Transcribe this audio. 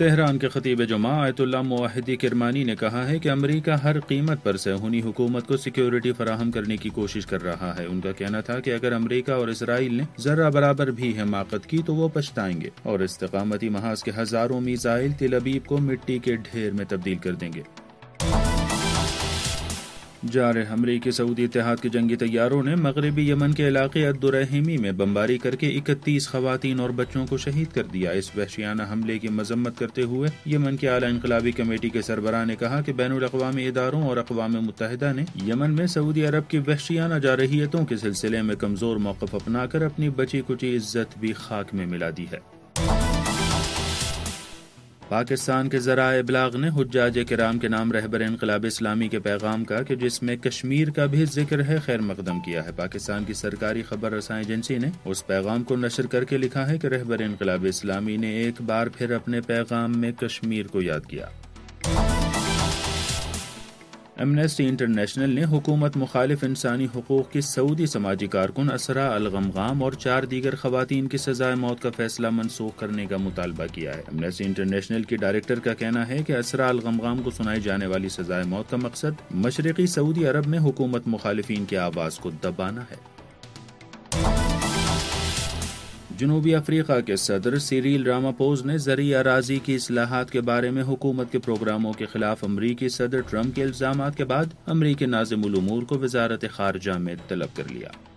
Tehran کے خطیب جمعہ آیت اللہ موحدی کرمانی نے کہا ہے کہ امریکہ ہر قیمت پر صہیونی حکومت کو سیکیورٹی فراہم کرنے کی کوشش کر رہا ہے۔ ان کا کہنا تھا کہ اگر امریکہ اور اسرائیل نے ذرہ برابر بھی حماقت کی تو وہ پچھتائیں گے اور استقامتی محاذ کے ہزاروں میزائل تل ابیب کو مٹی کے ڈھیر میں تبدیل کر دیں گے۔ جارح امریکی سعودی اتحاد کے جنگی طیاروں نے مغربی یمن کے علاقے الدرہیمی میں بمباری کر کے 31 خواتین اور بچوں کو شہید کر دیا۔ اس وحشیانہ حملے کی مذمت کرتے ہوئے یمن کے اعلیٰ انقلابی کمیٹی کے سربراہ نے کہا کہ بین الاقوامی اداروں اور اقوام متحدہ نے یمن میں سعودی عرب کی وحشیانہ جارحیتوں کے سلسلے میں کمزور موقف اپنا کر اپنی بچی کچی عزت بھی خاک میں ملا دی ہے۔ پاکستان کے ذرائع ابلاغ نے حجاج کرام کے نام رہبر انقلاب اسلامی کے پیغام کا کہ جس میں کشمیر کا بھی ذکر ہے خیر مقدم کیا ہے۔ پاکستان کی سرکاری خبر رساں ایجنسی نے اس پیغام کو نشر کر کے لکھا ہے کہ رہبر انقلاب اسلامی نے ایک بار پھر اپنے پیغام میں کشمیر کو یاد کیا۔ ایمنسٹی انٹرنیشنل نے حکومت مخالف انسانی حقوق کی سعودی سماجی کارکن اسرا الغمغام اور 4 دیگر خواتین کی سزائے موت کا فیصلہ منسوخ کرنے کا مطالبہ کیا ہے۔ ایمنسٹی انٹرنیشنل کی ڈائریکٹر کا کہنا ہے کہ اسرا الغمغام کو سنائی جانے والی سزائے موت کا مقصد مشرقی سعودی عرب میں حکومت مخالفین کی آواز کو دبانا ہے۔ جنوبی افریقہ کے صدر سیریل راماپوز نے زرعی اراضی کی اصلاحات کے بارے میں حکومت کے پروگراموں کے خلاف امریکی صدر ٹرمپ کے الزامات کے بعد امریکی ناظم الامور کو وزارت خارجہ میں طلب کر لیا۔